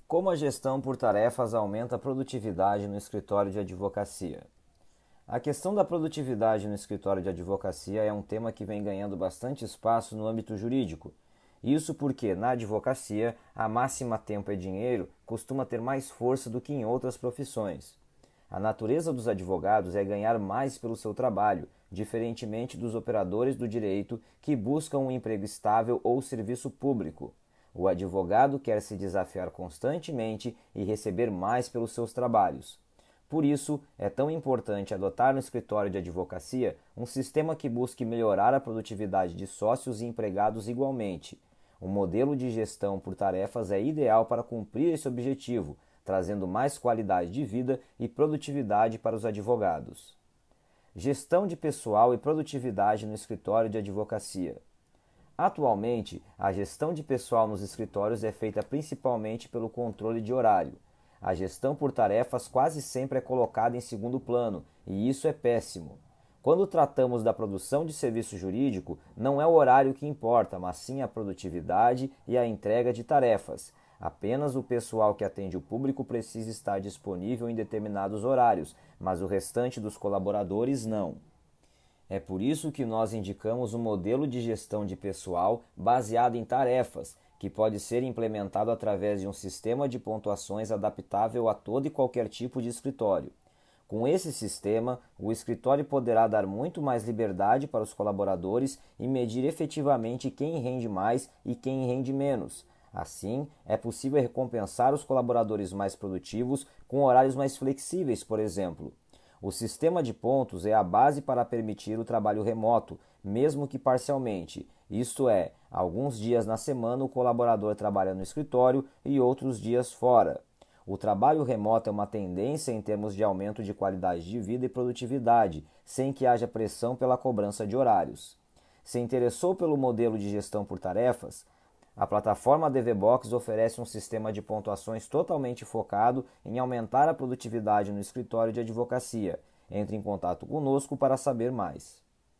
Como a gestão por tarefas aumenta a produtividade no escritório de advocacia? A questão da produtividade no escritório de advocacia é um tema que vem ganhando bastante espaço no âmbito jurídico. Isso porque, na advocacia, a máxima tempo é dinheiro costuma ter mais força do que em outras profissões. A natureza dos advogados é ganhar mais pelo seu trabalho, diferentemente dos operadores do direito que buscam um emprego estável ou serviço público. O advogado quer se desafiar constantemente e receber mais pelos seus trabalhos. Por isso, é tão importante adotar no escritório de advocacia um sistema que busque melhorar a produtividade de sócios e empregados igualmente. Um modelo de gestão por tarefas é ideal para cumprir esse objetivo, trazendo mais qualidade de vida e produtividade para os advogados. Gestão de pessoal e produtividade no escritório de advocacia. Atualmente, a gestão de pessoal nos escritórios é feita principalmente pelo controle de horário. A gestão por tarefas quase sempre é colocada em segundo plano, e isso é péssimo. Quando tratamos da produção de serviço jurídico, não é o horário que importa, mas sim a produtividade e a entrega de tarefas. Apenas o pessoal que atende o público precisa estar disponível em determinados horários, mas o restante dos colaboradores não. É por isso que nós indicamos um modelo de gestão de pessoal baseado em tarefas, que pode ser implementado através de um sistema de pontuações adaptável a todo e qualquer tipo de escritório. Com esse sistema, o escritório poderá dar muito mais liberdade para os colaboradores e medir efetivamente quem rende mais e quem rende menos. Assim, é possível recompensar os colaboradores mais produtivos com horários mais flexíveis, por exemplo. O sistema de pontos é a base para permitir o trabalho remoto, mesmo que parcialmente, isto é, alguns dias na semana o colaborador trabalha no escritório e outros dias fora. O trabalho remoto é uma tendência em termos de aumento de qualidade de vida e produtividade, sem que haja pressão pela cobrança de horários. Se interessou pelo modelo de gestão por tarefas? A plataforma DVBox oferece um sistema de pontuações totalmente focado em aumentar a produtividade no escritório de advocacia. Entre em contato conosco para saber mais.